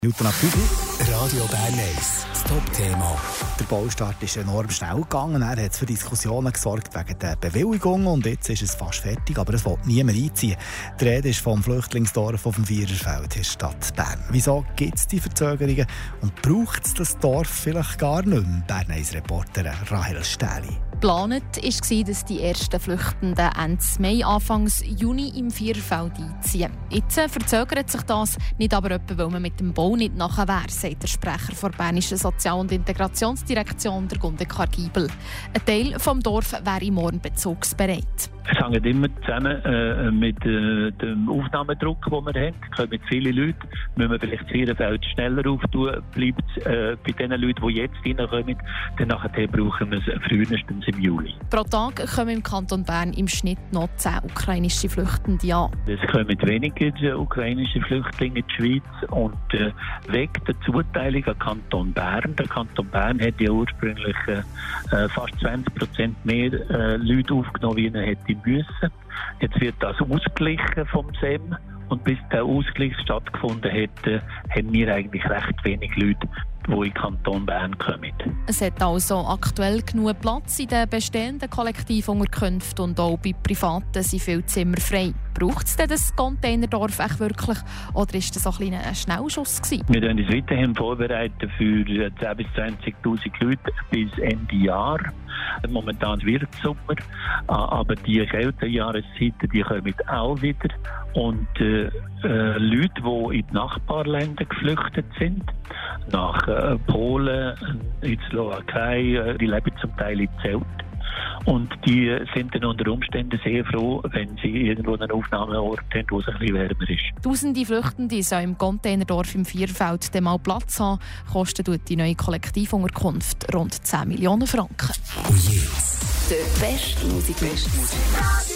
Minuten ab 5. Radio Bern 1, das Top-Thema. Der Baustart ist enorm schnell gegangen. Er hat für Diskussionen gesorgt wegen der Bewilligung und jetzt ist es fast fertig, aber es will niemand einziehen. Die Rede ist vom Flüchtlingsdorf auf dem Viererfeld in der Stadt Bern. Wieso gibt es die Verzögerungen und braucht es das Dorf vielleicht gar nicht mehr? Bern 1-Reporterin Rahel Stähli. Geplant war, dass die ersten Flüchtenden Ende Mai, Anfang Juni im Viererfeld einziehen. Jetzt verzögert sich das, nicht aber etwa, weil man mit dem Bau nicht nachher wäre, sagt der Sprecher der Bernischen Sozial- und Integrationsdirektion, der Gundekar Giebel. Ein Teil des Dorfes wäre morgen bezugsbereit. Es hängt immer zusammen mit dem Aufnahmedruck, den wir haben. Es kommen viele Leute, müssen wir vielleicht das Viererfeld schneller auftun, bleibt bei den Leuten, die jetzt reinkommen, dann nachher brauchen wir es frühestens im Juli. Pro Tag kommen im Kanton Bern im Schnitt noch 10 ukrainische Flüchtende an. Es kommen weniger ukrainische Flüchtlinge in die Schweiz und wegen der Zuteilung an Kanton Bern. Der Kanton Bern hat ja ursprünglich fast 20% mehr Leute aufgenommen, wie er hätte müssen. Jetzt wird das ausgeglichen vom SEM und bis der Ausgleich stattgefunden hat, haben wir eigentlich recht wenig Leute, die in den Kanton Bern kommen. Es hat also aktuell genug Platz in den bestehenden Kollektivunterkünften und auch bei Privaten sind viele Zimmer frei. Braucht es denn das Containerdorf echt wirklich oder ist das ein Schnellschuss gewesen? Wir werden uns weiterhin vorbereiten für 10.000 bis 20.000 Leute bis Ende Jahr. Momentan wird es Sommer, aber die kälteren Jahreszeiten die kommen auch wieder. Und Leute, die in die Nachbarländer geflüchtet sind, nach Polen, in die Slowakei, die leben zum Teil in Zelt. Und die sind dann unter Umständen sehr froh, wenn sie irgendwo einen Aufnahmeort haben, wo es ein bisschen wärmer ist. Tausende Flüchtende sollen im Containerdorf im Viererfeld mal Platz haben. Kostet die neue Kollektivunterkunft rund 10 Millionen Franken. Und jetzt der beste Musikmix.